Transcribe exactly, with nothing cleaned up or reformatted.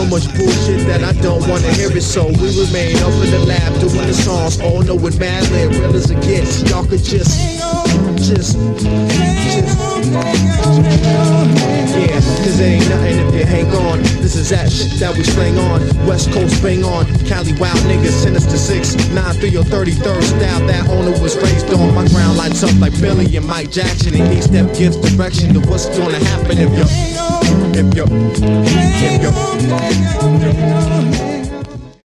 So much bullshit that I don't wanna hear it. So we remain up in the lab doing the songs. All know it mad lit, real as it gets. Y'all could just, just, just. Yeah, cause there ain't nothing if you hang on. This is that shit that we slang on. West Coast bang on. Cali wild niggas send us to six nine three or thirty-third style that owner was raised on. My ground lights up like Billy and Mike Jackson, and each step gives direction to what's gonna happen if you, if you, if you.